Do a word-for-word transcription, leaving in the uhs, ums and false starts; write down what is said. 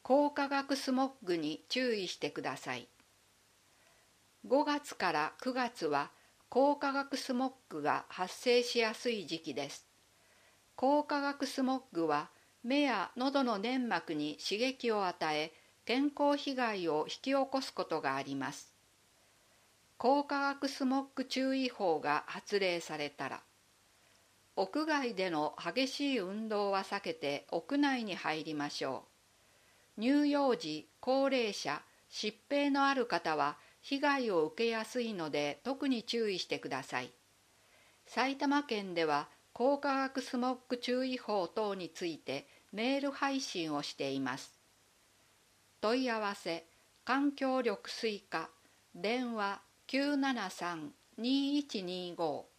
光化学スモッグに注意してください。ごがつからくがつは光化学スモッグが発生しやすい時期です。光化学スモッグは目や喉の粘膜に刺激を与え、健康被害を引き起こすことがあります。光化学スモッグ注意報が発令されたら、屋外での激しい運動は避けて屋内に入りましょう。乳幼児、高齢者、疾病のある方は被害を受けやすいので特に注意してください。埼玉県では光化学スモッグ注意報等についてメール配信をしています。問い合わせ、環境緑水課、電話きゅうななさん にいちにご